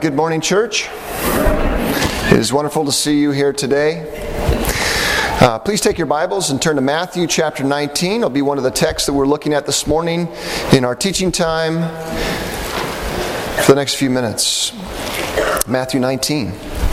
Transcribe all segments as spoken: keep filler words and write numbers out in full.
Good morning, church. It is wonderful to see you here today. Uh, please take your Bibles and turn to Matthew chapter nineteen. It'll be one of the texts that we're looking at this morning in our teaching time for the next few minutes. Matthew nineteen.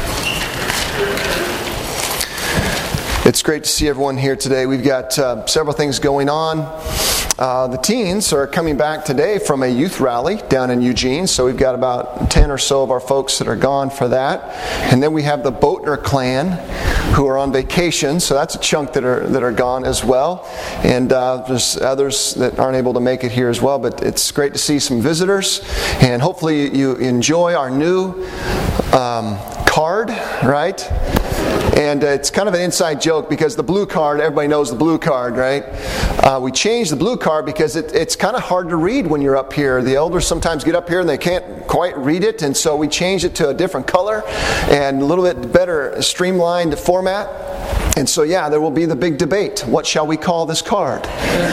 It's great to see everyone here today. We've got uh, several things going on. Uh, the teens are coming back today from a youth rally down in Eugene, so we've got about ten or so of our folks that are gone for that. And then we have the Boatner clan who are on vacation, so that's a chunk that are that are gone as well. And uh, there's others that aren't able to make it here as well, but it's great to see some visitors. And hopefully you enjoy our new um, card, right? And uh, it's kind of an inside joke because the blue card, everybody knows the blue card, right? Uh, we changed the blue card because it, it's kind of hard to read when you're up here. The elders sometimes get up here and they can't quite read it, and so we changed it to a different color and a little bit better streamlined format. And so yeah, there will be the big debate. What shall we call this card?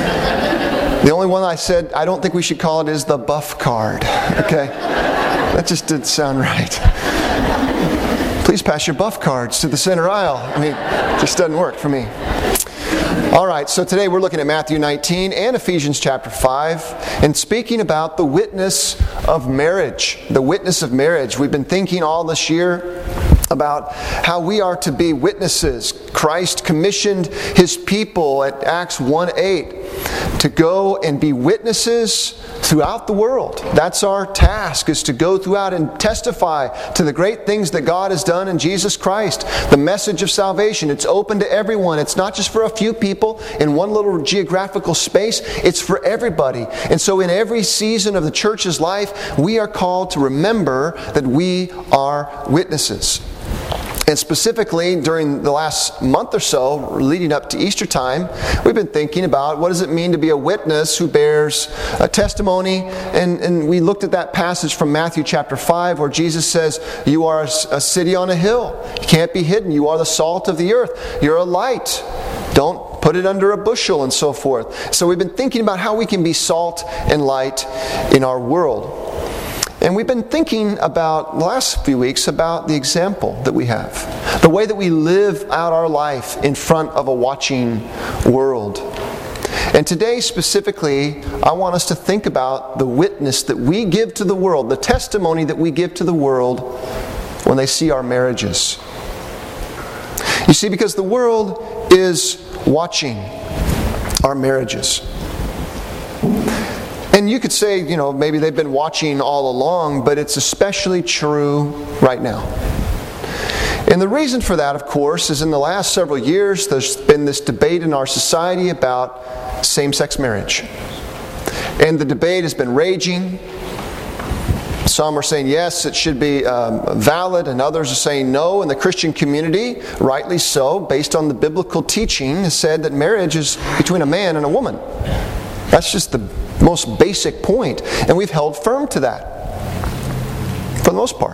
The only one I said I don't think we should call it is the buff card. Okay? That just didn't sound right. Please pass your buff cards to the center aisle. I mean, it just doesn't work for me. All right, so today we're looking at Matthew nineteen and Ephesians chapter five and speaking about the witness of marriage. The witness of marriage. We've been thinking all this year about how we are to be witnesses. Christ commissioned His people at Acts one eight to go and be witnesses throughout the world. That's our task, is to go throughout and testify to the great things that God has done in Jesus Christ. The message of salvation, it's open to everyone. It's not just for a few people in one little geographical space. It's for everybody. And so in every season of the church's life, we are called to remember that we are witnesses. And specifically, during the last month or so, leading up to Easter time, we've been thinking about what does it mean to be a witness who bears a testimony. And, and we looked at that passage from Matthew chapter five where Jesus says, you are a city on a hill. You can't be hidden. You are the salt of the earth. You're a light. Don't put it under a bushel and so forth. So we've been thinking about how we can be salt and light in our world. And we've been thinking about, the last few weeks, about the example that we have. The way that we live out our life in front of a watching world. And today specifically, I want us to think about the witness that we give to the world, the testimony that we give to the world when they see our marriages. You see, because the world is watching our marriages. And you could say, you know, maybe they've been watching all along, but it's especially true right now. And the reason for that, of course, is in the last several years, there's been this debate in our society about same-sex marriage. And the debate has been raging. Some are saying, yes, it should be um, valid, and others are saying no. And the Christian community, rightly so, based on the biblical teaching, has said that marriage is between a man and a woman. That's just the most basic point, and we've held firm to that for the most part.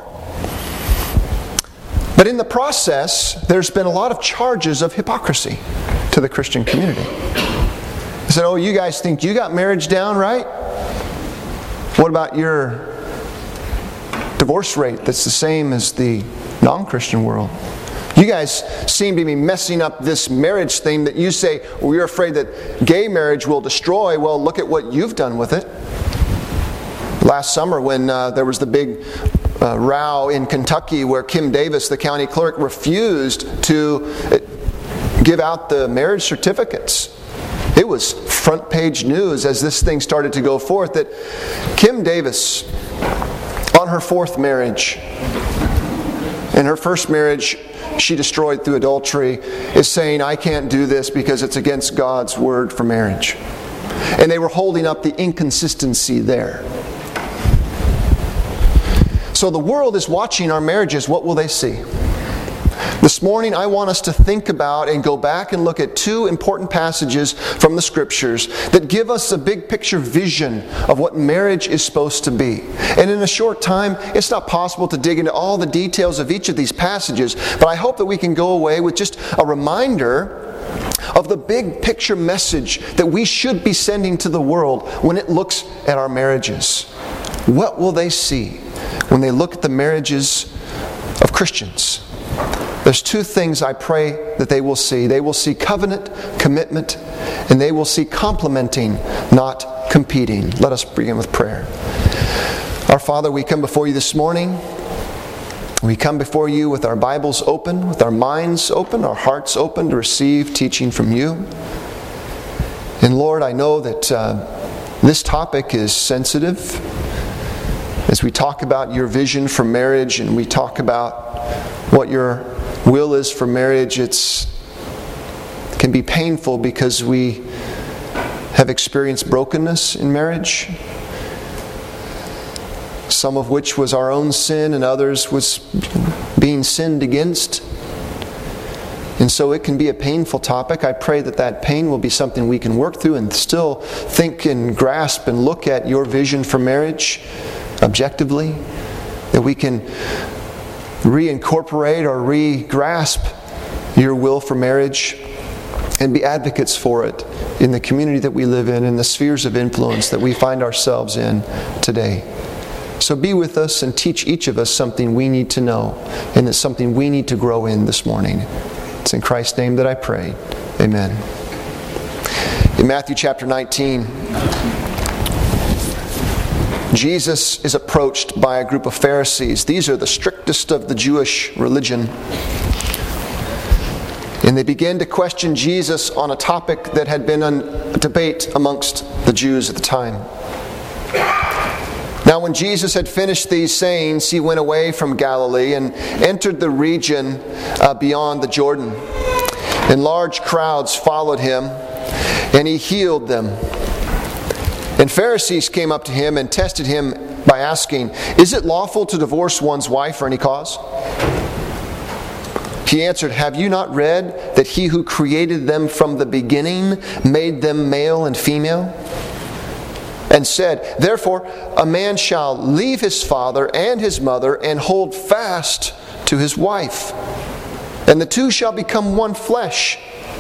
But in the process, there's been a lot of charges of hypocrisy to the Christian community. They said, oh, you guys think you got marriage down, right? What about your divorce rate that's the same as the non-Christian world? You guys seem to be messing up this marriage thing that you say, well, you're afraid that gay marriage will destroy. Well, look at what you've done with it. Last summer when uh, there was the big uh, row in Kentucky where Kim Davis, the county clerk, refused to give out the marriage certificates. It was front page news as this thing started to go forth that Kim Davis, on her fourth marriage, in her first marriage, she destroyed through adultery, is saying, I can't do this because it's against God's word for marriage. And they were holding up the inconsistency there. So the world is watching our marriages. What will they see? This morning, I want us to think about and go back and look at two important passages from the Scriptures that give us a big picture vision of what marriage is supposed to be. And in a short time, it's not possible to dig into all the details of each of these passages, but I hope that we can go away with just a reminder of the big picture message that we should be sending to the world when it looks at our marriages. What will they see when they look at the marriages of Christians, there's two things I pray that they will see. They will see covenant, commitment, and they will see complementing, not competing. Let us begin with prayer. Our Father, we come before you this morning. We come before you with our Bibles open, with our minds open, our hearts open to receive teaching from you. And Lord, I know that uh, this topic is sensitive. As we talk about your vision for marriage and we talk about what your will is for marriage, it's, it can be painful because we have experienced brokenness in marriage, some of which was our own sin and others was being sinned against. And so it can be a painful topic. I pray that that pain will be something we can work through and still think and grasp and look at your vision for marriage objectively, that we can reincorporate or re-grasp your will for marriage and be advocates for it in the community that we live in, in the spheres of influence that we find ourselves in today. So be with us and teach each of us something we need to know, and it's something we need to grow in this morning. It's in Christ's name that I pray. Amen. In Matthew chapter nineteen, Jesus is approached by a group of Pharisees. These are the strictest of the Jewish religion. And they began to question Jesus on a topic that had been a debate amongst the Jews at the time. Now when Jesus had finished these sayings, he went away from Galilee and entered the region uh, beyond the Jordan. And large crowds followed him, and he healed them. And Pharisees came up to him and tested him by asking, "Is it lawful to divorce one's wife for any cause?" He answered, "Have you not read that he who created them from the beginning made them male and female? And said, therefore, a man shall leave his father and his mother and hold fast to his wife, and the two shall become one flesh.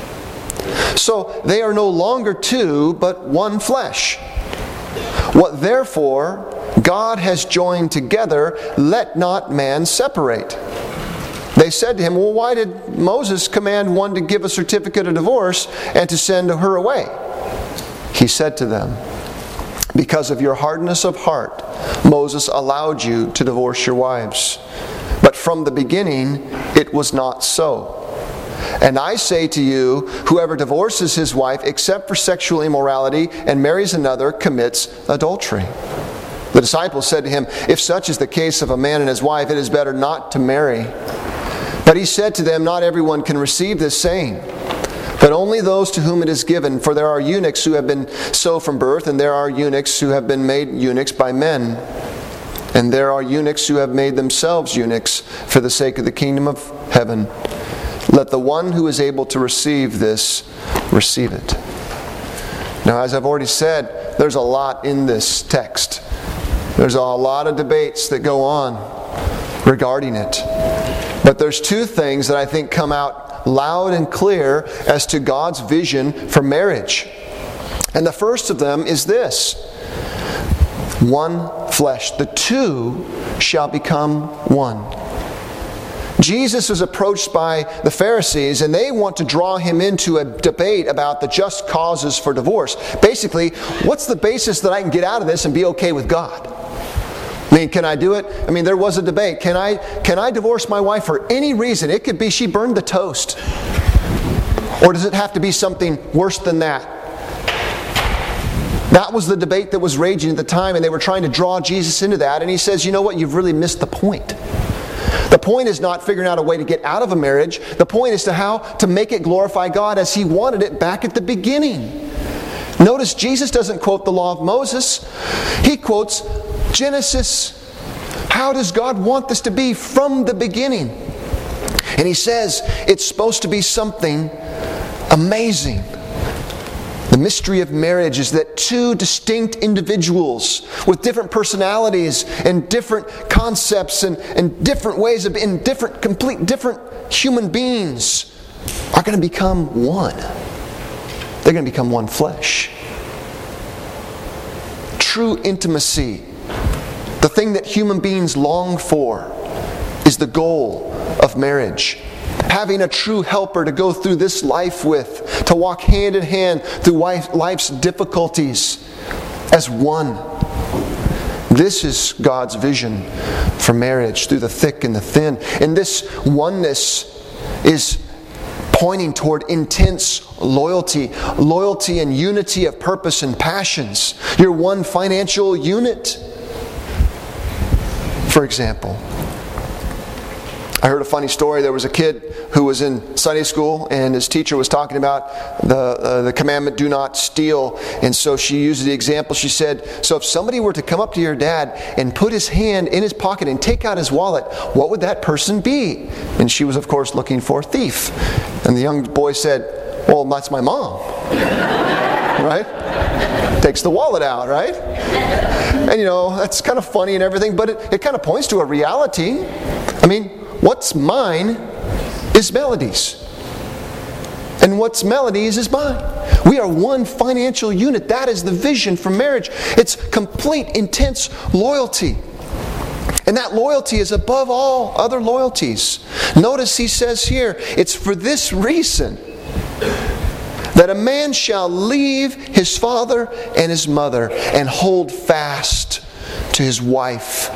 So they are no longer two, but one flesh. What therefore God has joined together, let not man separate." They said to him, "Well, why did Moses command one to give a certificate of divorce and to send her away?" He said to them, "Because of your hardness of heart, Moses allowed you to divorce your wives. But from the beginning, it was not so. And I say to you, whoever divorces his wife except for sexual immorality and marries another commits adultery." The disciples said to him, "If such is the case of a man and his wife, it is better not to marry." But he said to them, "Not everyone can receive this saying, but only those to whom it is given. For there are eunuchs who have been so from birth, and there are eunuchs who have been made eunuchs by men. And there are eunuchs who have made themselves eunuchs for the sake of the kingdom of heaven. Let the one who is able to receive this, receive it." Now, as I've already said, there's a lot in this text. There's a lot of debates that go on regarding it. But there's two things that I think come out loud and clear as to God's vision for marriage. And the first of them is this: one flesh. The two shall become one. Jesus is approached by the Pharisees, and they want to draw him into a debate about the just causes for divorce. Basically, what's the basis that I can get out of this and be okay with God? I mean, can I do it? I mean, there was a debate. Can I, can I divorce my wife for any reason? It could be she burned the toast. Or does it have to be something worse than that? That was the debate that was raging at the time, and they were trying to draw Jesus into that. And he says, you know what? You've really missed the point. The point is not figuring out a way to get out of a marriage. The point is to how to make it glorify God as He wanted it back at the beginning. Notice Jesus doesn't quote the law of Moses. He quotes Genesis. How does God want this to be from the beginning? And He says it's supposed to be something amazing. The mystery of marriage is that two distinct individuals with different personalities and different concepts and, and different ways of being, different, complete different human beings are going to become one. They're going to become one flesh. True intimacy, The thing that human beings long for is the goal of marriage. Having a true helper to go through this life with, to walk hand in hand through life's difficulties as one. This is God's vision for marriage, through the thick and the thin. And this oneness is pointing toward intense loyalty, loyalty and unity of purpose and passions. You're one financial unit. For example, I heard a funny story. There was a kid who was in Sunday school, and his teacher was talking about the uh, the commandment, do not steal. And so she used the example. She said, so if somebody were to come up to your dad and put his hand in his pocket and take out his wallet, what would that person be? And she was, of course, looking for a thief. And the young boy said, well, that's my mom. Right? Takes the wallet out, right? And you know, that's kind of funny and everything, but it, it kind of points to a reality. I mean, what's mine is Melody's. And what's Melody's is mine. We are one financial unit. That is the vision for marriage. It's complete, intense loyalty. And that loyalty is above all other loyalties. Notice he says here, it's for this reason that a man shall leave his father and his mother and hold fast to his wife,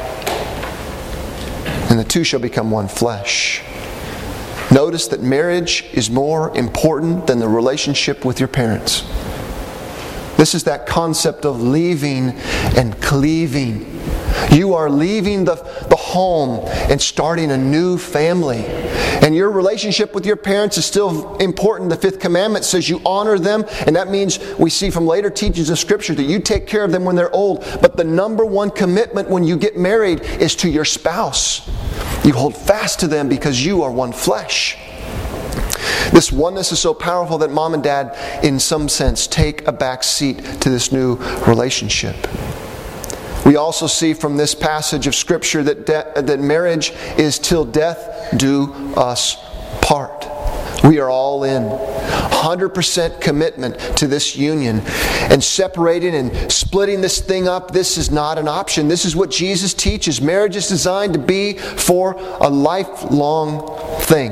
and the two shall become one flesh. Notice that marriage is more important than the relationship with your parents. This is that concept of leaving and cleaving. You are leaving the, the home and starting a new family. And your relationship with your parents is still important. The fifth commandment says you honor them, and that means we see from later teachings of Scripture that you take care of them when they're old. But the number one commitment when you get married is to your spouse. You hold fast to them because you are one flesh. This oneness is so powerful that mom and dad, in some sense, take a back seat to this new relationship. We also see from this passage of Scripture that de- that marriage is till death do us part. We are all in. one hundred percent commitment to this union. And separating and splitting this thing up, this is not an option. This is what Jesus teaches. Marriage is designed to be for a lifelong thing.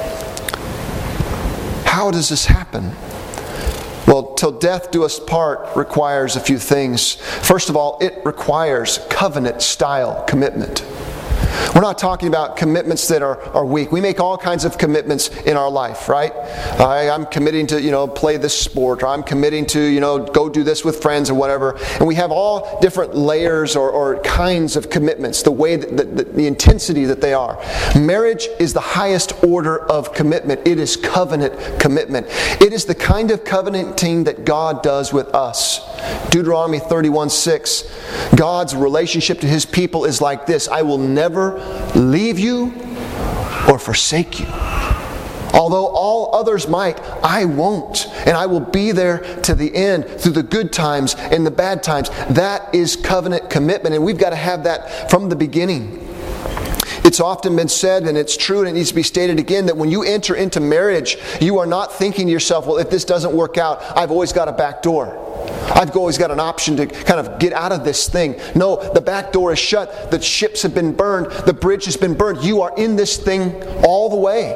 How does this happen? Well, till death do us part requires a few things. First of all, it requires covenant-style commitment. We're not talking about commitments that are, are weak. We make all kinds of commitments in our life, right? I, I'm committing to, you know, play this sport, or I'm committing to, you know, go do this with friends or whatever. And we have all different layers or, or kinds of commitments, the way that, the, the, the intensity that they are. Marriage is the highest order of commitment. It is covenant commitment. It is the kind of covenanting that God does with us. Deuteronomy thirty-one six, God's relationship to His people is like this: I will never leave you or forsake you. Although all others might, I won't. And I will be there to the end, through the good times and the bad times. That is covenant commitment, and we've got to have that from the beginning. It's often been said, and it's true, and it needs to be stated again, that when you enter into marriage, you are not thinking to yourself, well, if this doesn't work out, I've always got a back door. I've always got an option to kind of get out of this thing. No, the back door is shut. The ships have been burned. The bridge has been burned. You are in this thing all the way.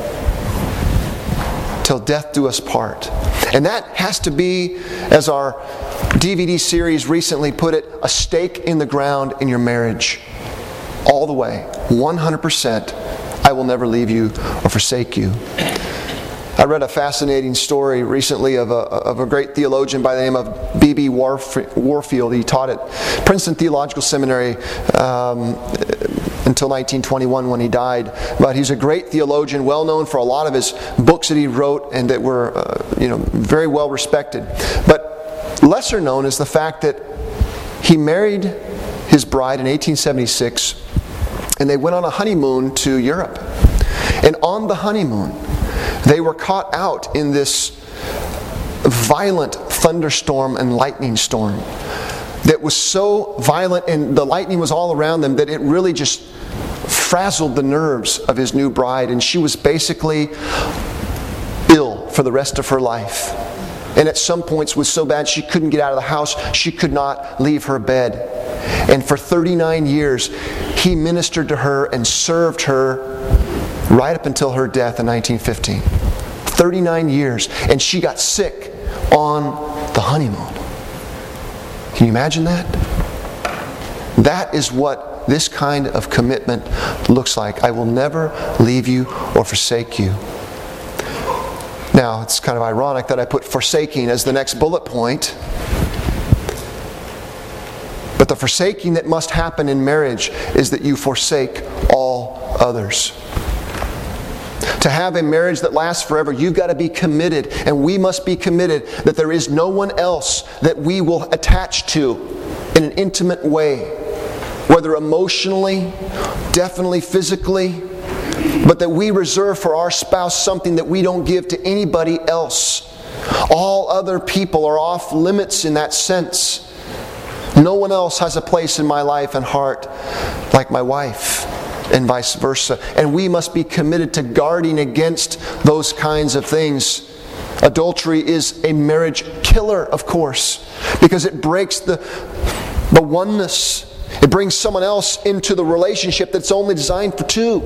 Till death do us part. And that has to be, as our D V D series recently put it, a stake in the ground in your marriage. All the way. one hundred percent. I will never leave you or forsake you. I read a fascinating story recently of a, of a great theologian by the name of B B Warfield. He taught at Princeton Theological Seminary um, until nineteen twenty-one when he died. But he's a great theologian, well known for a lot of his books that he wrote and that were uh, you know, very well respected. But lesser known is the fact that he married his bride in eighteen seventy-six, and they went on a honeymoon to Europe. And on the honeymoon, they were caught out in this violent thunderstorm and lightning storm that was so violent, and the lightning was all around them, that it really just frazzled the nerves of his new bride, and she was basically ill for the rest of her life. And at some points was so bad she couldn't get out of the house, she could not leave her bed. And for thirty-nine years, he ministered to her and served her right up until her death in nineteen fifteen. thirty-nine years. And she got sick on the honeymoon. Can you imagine that? That is what this kind of commitment looks like. I will never leave you or forsake you. Now, it's kind of ironic that I put forsaking as the next bullet point. But the forsaking that must happen in marriage is that you forsake all others. To have a marriage that lasts forever, you've got to be committed, and we must be committed that there is no one else that we will attach to in an intimate way, whether emotionally, definitely physically, but that we reserve for our spouse something that we don't give to anybody else. All other people are off limits in that sense. No one else has a place in my life and heart like my wife, and vice versa. And we must be committed to guarding against those kinds of things. Adultery is a marriage killer, of course, because it breaks the, the oneness. It brings someone else into the relationship that's only designed for two.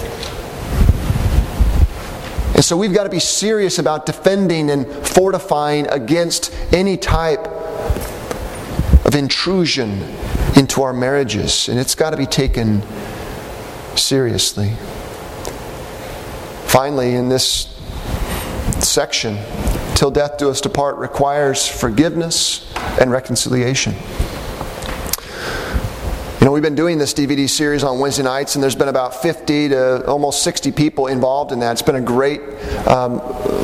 And so we've got to be serious about defending and fortifying against any type of intrusion into our marriages. And it's got to be taken seriously. Finally, in this section, till death do us depart requires forgiveness and reconciliation. You know, we've been doing this D V D series on Wednesday nights, and there's been about fifty to almost sixty people involved in that. It's been a great um,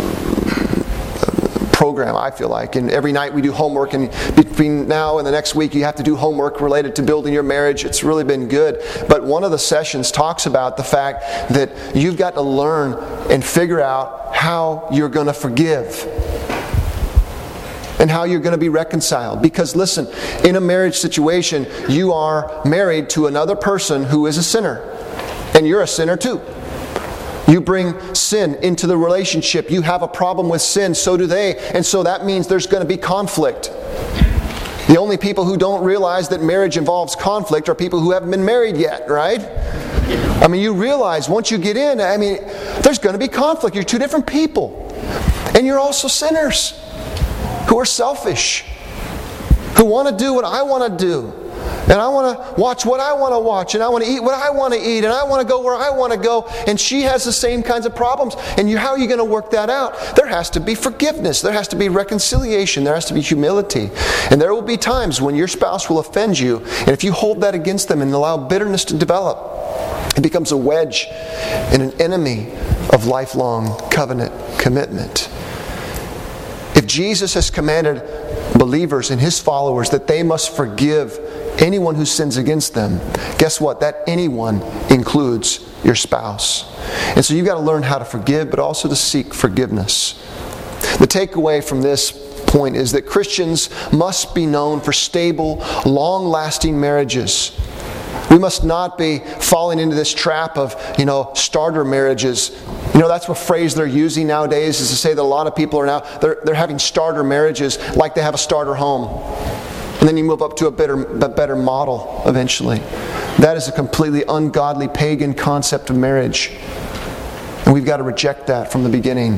program, I feel like. And every night we do homework, and between now and the next week you have to do homework related to building your marriage. It's really been good. But one of the sessions talks about the fact that you've got to learn and figure out how you're going to forgive and how you're going to be reconciled. Because listen, in a marriage situation, you are married to another person who is a sinner. And you're a sinner too. You bring sin into the relationship. You have a problem with sin, so do they. And so that means there's going to be conflict. The only people who don't realize that marriage involves conflict are people who haven't been married yet, right? I mean, you realize once you get in, I mean, there's going to be conflict. You're two different people. And you're also sinners who are selfish, who want to do what I want to do. And I want to watch what I want to watch, and I want to eat what I want to eat, and I want to go where I want to go. And she has the same kinds of problems. And you, how are you going to work that out? There has to be forgiveness. There has to be reconciliation. There has to be humility. And there will be times when your spouse will offend you. And if you hold that against them and allow bitterness to develop, it becomes a wedge and an enemy of lifelong covenant commitment. If Jesus has commanded believers and His followers that they must forgive anyone who sins against them, guess what? That anyone includes your spouse. And so you've got to learn how to forgive, but also to seek forgiveness. The takeaway from this point is that Christians must be known for stable, long-lasting marriages. We must not be falling into this trap of, you know, starter marriages. You know, that's what phrase they're using nowadays, is to say that a lot of people are now, they're, they're having starter marriages like they have a starter home. And then you move up to a better, a better model eventually. That is a completely ungodly pagan concept of marriage. And we've got to reject that from the beginning.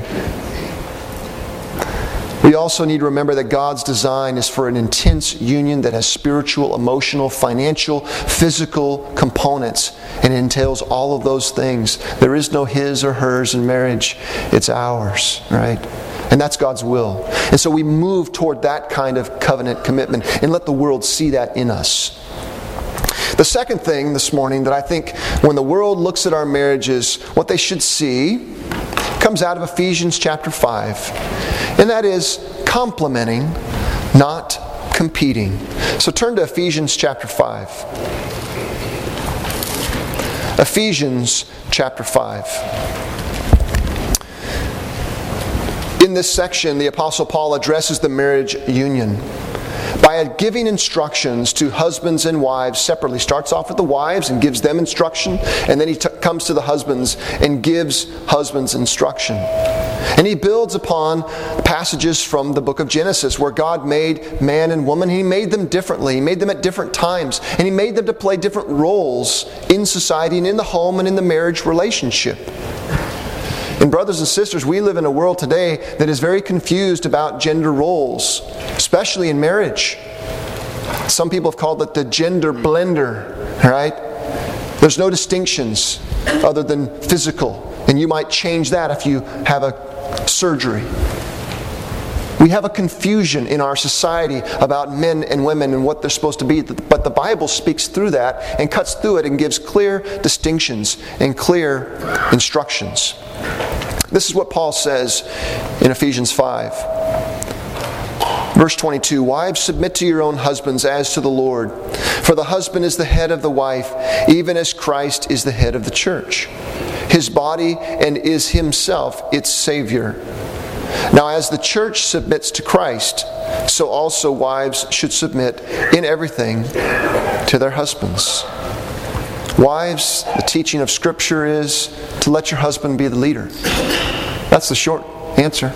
We also need to remember that God's design is for an intense union that has spiritual, emotional, financial, physical components, and entails all of those things. There is no his or hers in marriage. It's ours, right? And that's God's will. And so we move toward that kind of covenant commitment and let the world see that in us. The second thing this morning that I think when the world looks at our marriages, what they should see comes out of Ephesians chapter five. And that is complementing, not competing. So turn to Ephesians chapter five. Ephesians chapter five. In this section, the Apostle Paul addresses the marriage union. by giving instructions to husbands and wives separately. Starts off with the wives and gives them instruction, and then he t- comes to the husbands and gives husbands instruction. And he builds upon passages from the book of Genesis where God made man and woman. He made them differently. He made them at different times. And he made them to play different roles in society and in the home and in the marriage relationship. And brothers and sisters, we live in a world today that is very confused about gender roles, especially in marriage. Some people have called it the gender blender, right? There's no distinctions other than physical. And you might change that if you have a surgery. We have a confusion in our society about men and women and what they're supposed to be, but the Bible speaks through that and cuts through it and gives clear distinctions and clear instructions. This is what Paul says in Ephesians five. Verse twenty-two, wives, submit to your own husbands as to the Lord. For the husband is the head of the wife, even as Christ is the head of the church, his body, and is himself its Savior. Now as the church submits to Christ, so also wives should submit in everything to their husbands. Wives, the teaching of Scripture is to let your husband be the leader. That's the short answer.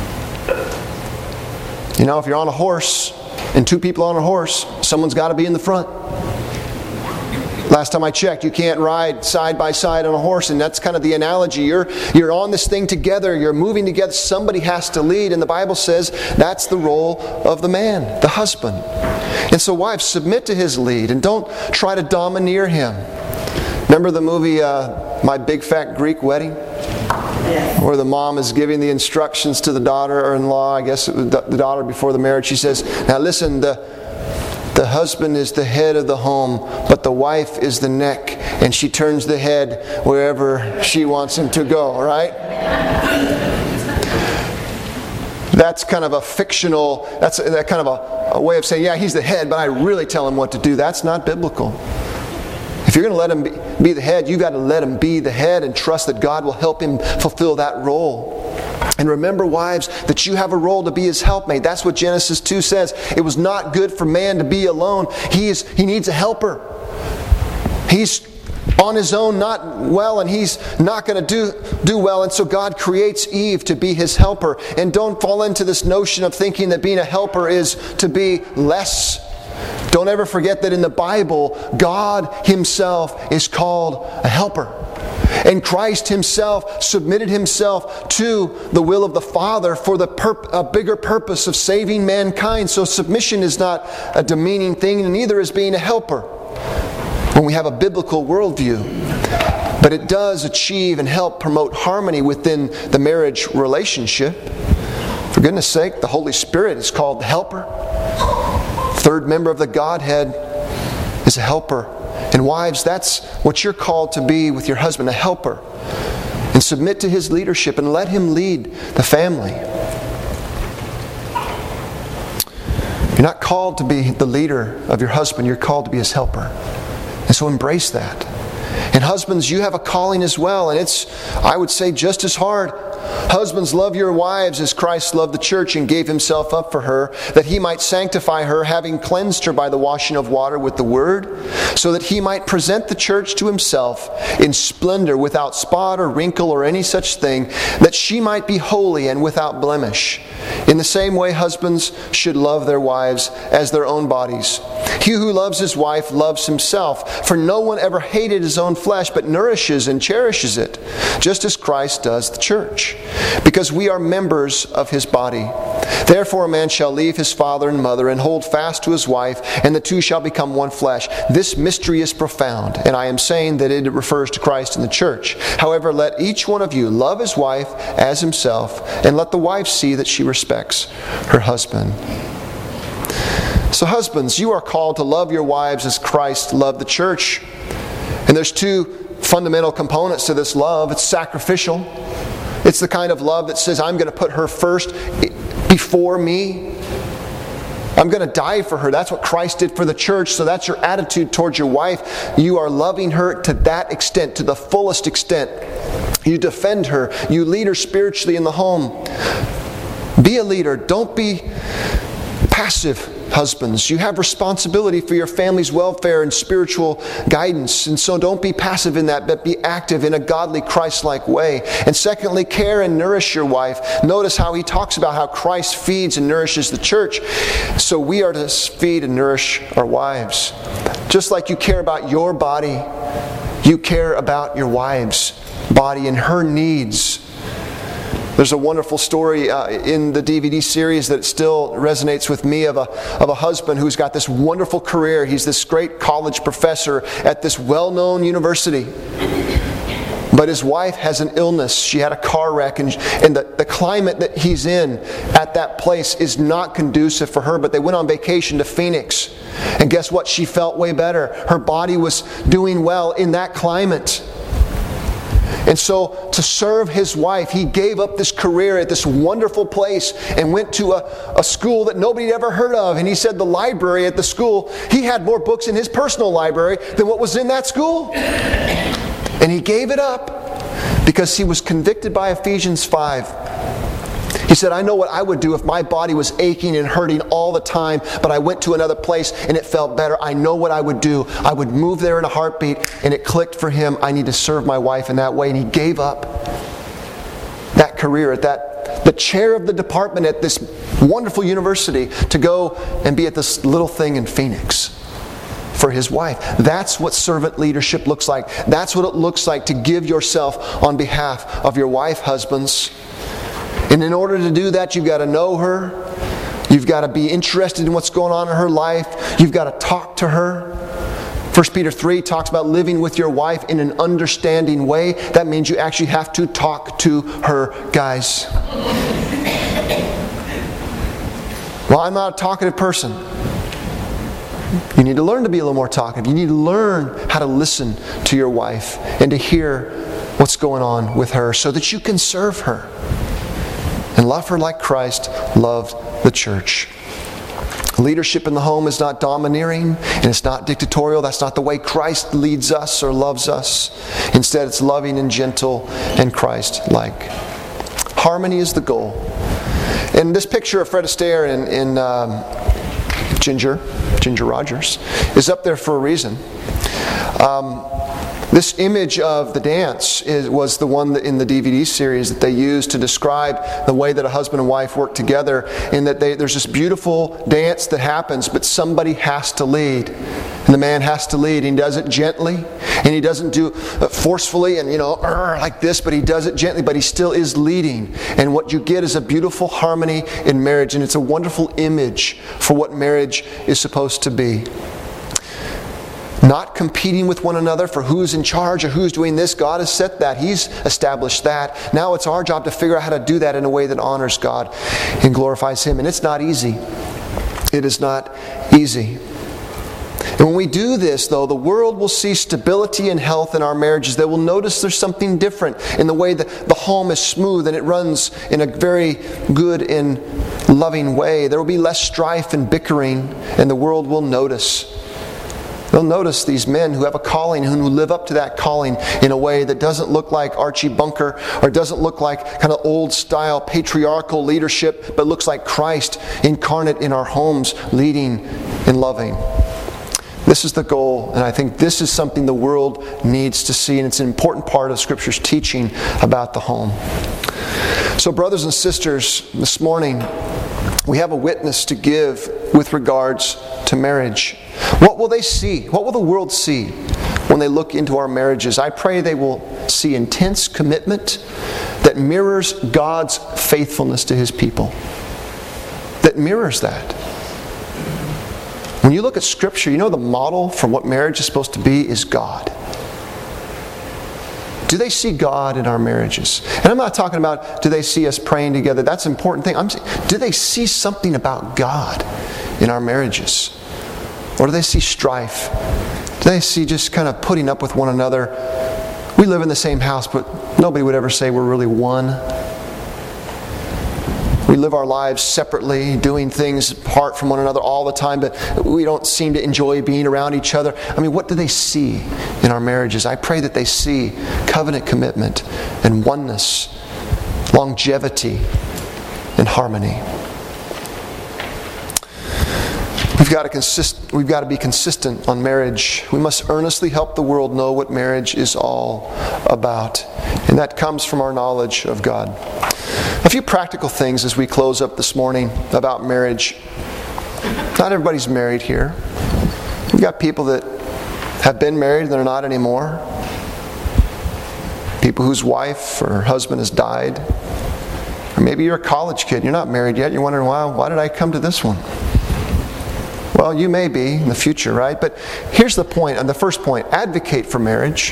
You know, if you're on a horse and two people on a horse, someone's got to be in the front. Last time I checked, you can't ride side by side on a horse, and that's kind of the analogy. You're, you're on this thing together, you're moving together, somebody has to lead, and the Bible says that's the role of the man, the husband. And so wives, submit to his lead, and don't try to domineer him. Remember the movie uh, My Big Fat Greek Wedding? Yes. Where the mom is giving the instructions to the daughter-in-law, I guess it was the daughter before the marriage. She says, now listen, the The husband is the head of the home, but the wife is the neck, and she turns the head wherever she wants him to go, right? That's kind of a fictional, that's that kind of a, a way of saying, yeah, he's the head, but I really tell him what to do. That's not biblical. If you're going to let him be, be the head, you've got to let him be the head and trust that God will help him fulfill that role. And remember, wives, that you have a role to be his helpmate. That's what Genesis two says. It was not good for man to be alone. He is, he needs a helper. He's on his own not well, and he's not going to do, do well. And so God creates Eve to be his helper. And don't fall into this notion of thinking that being a helper is to be less. Don't ever forget that in the Bible, God himself is called a helper. And Christ himself submitted himself to the will of the Father for the purp- a bigger purpose of saving mankind. So submission is not a demeaning thing, and neither is being a helper when we have a biblical worldview. But it does achieve and help promote harmony within the marriage relationship. For goodness sake, the Holy Spirit is called the helper. Third member of the Godhead is a helper. And wives, that's what you're called to be with your husband, a helper. And submit to his leadership and let him lead the family. You're not called to be the leader of your husband, you're called to be his helper. And so embrace that. And husbands, you have a calling as well, and it's, I would say, just as hard. Husbands, love your wives as Christ loved the church and gave himself up for her, that he might sanctify her, having cleansed her by the washing of water with the word, so that he might present the church to himself in splendor, without spot or wrinkle or any such thing, that she might be holy and without blemish. In the same way, husbands should love their wives as their own bodies. He who loves his wife loves himself, for no one ever hated his own flesh, but nourishes and cherishes it, just as Christ does the church, because we are members of his body. Therefore a man shall leave his father and mother and hold fast to his wife, and the two shall become one flesh. This mystery is profound, and I am saying that it refers to Christ and the church. However, let each one of you love his wife as himself, and let the wife see that she respects her husband. So husbands, you are called to love your wives as Christ loved the church. And there's two fundamental components to this love. It's sacrificial. It's the kind of love that says, I'm going to put her first before me. I'm going to die for her. That's what Christ did for the church. So that's your attitude towards your wife. You are loving her to that extent, to the fullest extent. You defend her. You lead her spiritually in the home. Be a leader. Don't be passive. husbands. You have responsibility for your family's welfare and spiritual guidance. And so don't be passive in that, but be active in a godly, Christ-like way. And secondly, care and nourish your wife. Notice how he talks about how Christ feeds and nourishes the church. So we are to feed and nourish our wives. Just like you care about your body, you care about your wife's body and her needs. There's a wonderful story uh, in the D V D series that still resonates with me of a, of a husband who's got this wonderful career. He's this great college professor at this well-known university. But his wife has an illness. She had a car wreck, and, and the, the climate that he's in at that place is not conducive for her. But they went on vacation to Phoenix. And guess what? She felt way better. Her body was doing well in that climate. And so, to serve his wife, he gave up this career at this wonderful place and went to a, a school that nobody had ever heard of. And he said the library at the school, he had more books in his personal library than what was in that school. And he gave it up because he was convicted by Ephesians five. He said, I know what I would do if my body was aching and hurting all the time, but I went to another place and it felt better. I know what I would do. I would move there in a heartbeat, and it clicked for him. I need to serve my wife in that way. And he gave up that career at that, the chair of the department at this wonderful university to go and be at this little thing in Phoenix for his wife. That's what servant leadership looks like. That's what it looks like to give yourself on behalf of your wife, husbands. And in order to do that, you've got to know her. You've got to be interested in what's going on in her life. You've got to talk to her. First Peter three talks about living with your wife in an understanding way. That means you actually have to talk to her, guys. Well, I'm not a talkative person. You need to learn to be a little more talkative. You need to learn how to listen to your wife and to hear what's going on with her so that you can serve her and love her like Christ loved the church. Leadership in the home is not domineering and it's not dictatorial. That's not the way Christ leads us or loves us. Instead, it's loving and gentle and Christ-like. Harmony is the goal. And this picture of Fred Astaire and, and um, Ginger, Ginger Rogers, is up there for a reason. Um, This image of the dance is, was the one that in the D V D series that they used to describe the way that a husband and wife work together, in that they, there's this beautiful dance that happens, but somebody has to lead. And the man has to lead. And he does it gently. And he doesn't do it forcefully and, you know, like this, but he does it gently, but he still is leading. And what you get is a beautiful harmony in marriage. And it's a wonderful image for what marriage is supposed to be. Not competing with one another for who's in charge or who's doing this. God has set that. He's established that. Now it's our job to figure out how to do that in a way that honors God and glorifies Him. And it's not easy. It is not easy. And when we do this, though, the world will see stability and health in our marriages. They will notice there's something different in the way that the home is smooth and it runs in a very good and loving way. There will be less strife and bickering, and the world will notice. They'll notice these men who have a calling, who live up to that calling in a way that doesn't look like Archie Bunker or doesn't look like kind of old-style patriarchal leadership, but looks like Christ incarnate in our homes, leading and loving. This is the goal, and I think this is something the world needs to see, and it's an important part of Scripture's teaching about the home. So, brothers and sisters, this morning, we have a witness to give with regards to marriage. What will they see? What will the world see when they look into our marriages? I pray they will see intense commitment that mirrors God's faithfulness to His people. That mirrors that. When you look at Scripture, you know the model for what marriage is supposed to be is God. Do they see God in our marriages? And I'm not talking about do they see us praying together. That's an important thing. I'm saying, do they see something about God in our marriages? Or do they see strife? Do they see just kind of putting up with one another? We live in the same house, but nobody would ever say we're really one. We live our lives separately, doing things apart from one another all the time, but we don't seem to enjoy being around each other. I mean, what do they see in our marriages? I pray that they see covenant commitment and oneness, longevity and harmony. We've got to consist, we've got to be consistent on marriage. We must earnestly help the world know what marriage is all about. And that comes from our knowledge of God. A few practical things as we close up this morning about marriage. Not everybody's married here. We've got people that have been married and they're not anymore. People whose wife or husband has died. Or maybe you're a college kid and you're not married yet. You're wondering, wow, why did I come to this one? Well, you may be in the future, right? But here's the point, and the first point, advocate for marriage.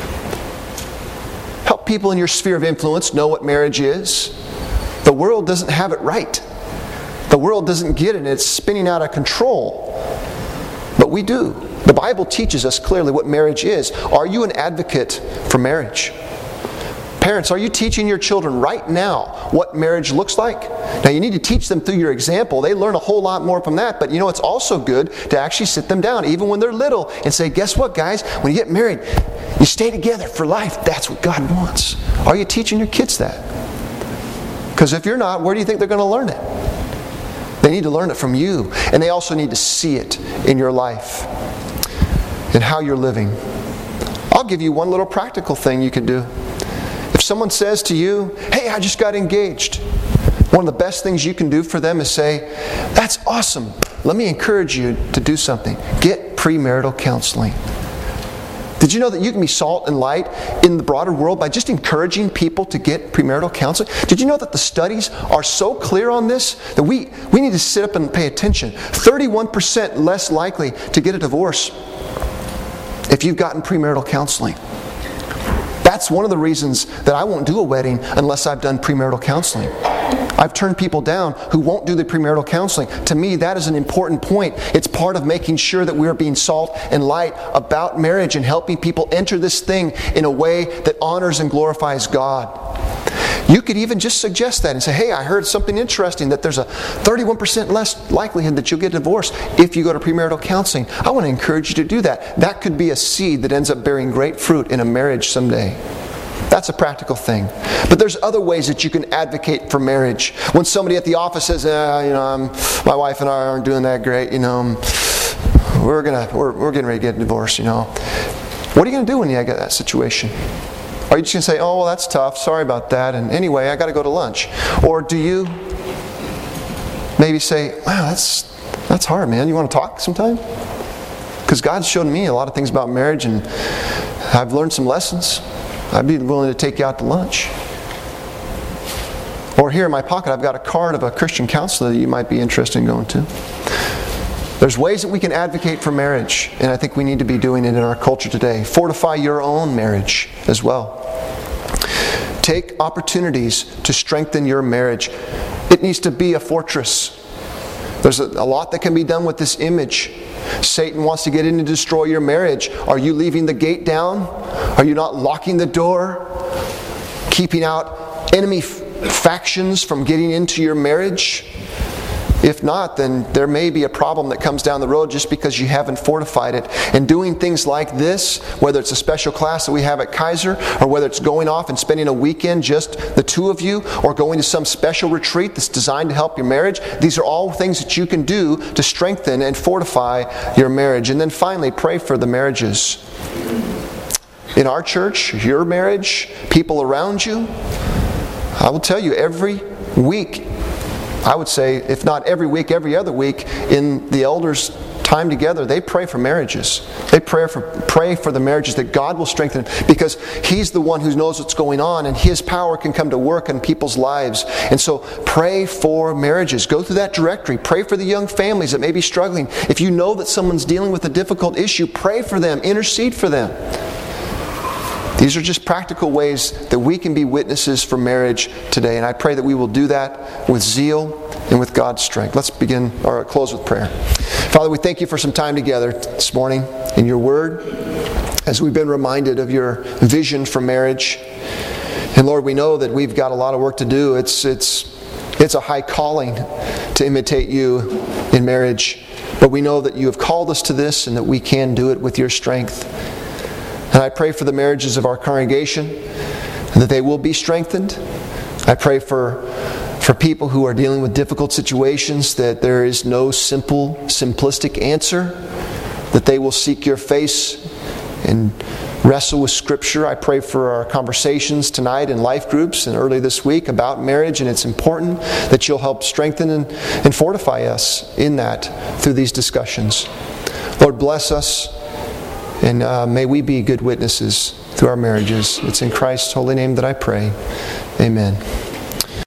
Help people in your sphere of influence know what marriage is. The world doesn't have it right. The world doesn't get it, and it's spinning out of control. But we do. The Bible teaches us clearly what marriage is. Are you an advocate for marriage? Parents, are you teaching your children right now what marriage looks like? Now, you need to teach them through your example. They learn a whole lot more from that. But you know, it's also good to actually sit them down, even when they're little, and say, guess what, guys? When you get married, you stay together for life. That's what God wants. Are you teaching your kids that? Because if you're not, where do you think they're going to learn it? They need to learn it from you. And they also need to see it in your life and how you're living. I'll give you one little practical thing you can do. If someone says to you, hey, I just got engaged, one of the best things you can do for them is say, that's awesome. Let me encourage you to do something. Get premarital counseling. Did you know that you can be salt and light in the broader world by just encouraging people to get premarital counseling? Did you know that the studies are so clear on this that we, we need to sit up and pay attention? thirty-one percent less likely to get a divorce if you've gotten premarital counseling. That's one of the reasons that I won't do a wedding unless I've done premarital counseling. I've turned people down who won't do the premarital counseling. To me, that is an important point. It's part of making sure that we're being salt and light about marriage and helping people enter this thing in a way that honors and glorifies God. You could even just suggest that and say, hey, I heard something interesting, that there's a thirty-one percent less likelihood that you'll get divorced if you go to premarital counseling. I want to encourage you to do that. That could be a seed that ends up bearing great fruit in a marriage someday. That's a practical thing. But there's other ways that you can advocate for marriage. When somebody at the office says, eh, you know, I'm, my wife and I aren't doing that great, you know, we're gonna we're, we're getting ready to get divorced, you know. What are you going to do when you get that situation? Are you just going to say, oh, well, that's tough, sorry about that, and anyway, I got to go to lunch? Or do you maybe say, wow, that's that's hard, man. You want to talk sometime? Because God's shown me a lot of things about marriage, and I've learned some lessons. I'd be willing to take you out to lunch. Or here in my pocket, I've got a card of a Christian counselor that you might be interested in going to. There's ways that we can advocate for marriage, and I think we need to be doing it in our culture today. Fortify your own marriage as well. Take opportunities to strengthen your marriage. It needs to be a fortress. There's a, a lot that can be done with this image. Satan wants to get in and destroy your marriage. Are you leaving the gate down? Are you not locking the door? Keeping out enemy f- factions from getting into your marriage? If not, then there may be a problem that comes down the road just because you haven't fortified it. And doing things like this, whether it's a special class that we have at Kaiser, or whether it's going off and spending a weekend just the two of you, or going to some special retreat that's designed to help your marriage, these are all things that you can do to strengthen and fortify your marriage. And then finally, pray for the marriages. In our church, your marriage, people around you, I will tell you, every week, I would say, if not every week, every other week, in the elders' time together, they pray for marriages. They pray for pray for the marriages that God will strengthen, because He's the one who knows what's going on, and His power can come to work in people's lives. And so pray for marriages. Go through that directory. Pray for the young families that may be struggling. If you know that someone's dealing with a difficult issue, pray for them. Intercede for them. These are just practical ways that we can be witnesses for marriage today. And I pray that we will do that with zeal and with God's strength. Let's begin or close with prayer. Father, we thank you for some time together this morning in your word, as we've been reminded of your vision for marriage. And Lord, we know that we've got a lot of work to do. It's, it's, it's a high calling to imitate you in marriage. But we know that you have called us to this and that we can do it with your strength. And I pray for the marriages of our congregation, and that they will be strengthened. I pray for for people who are dealing with difficult situations, that there is no simple, simplistic answer, that they will seek your face and wrestle with Scripture. I pray for our conversations tonight in life groups and early this week about marriage, and it's important that you'll help strengthen and, and fortify us in that through these discussions. Lord, bless us, and uh, may we be good witnesses through our marriages. It's in Christ's holy name that I pray. Amen.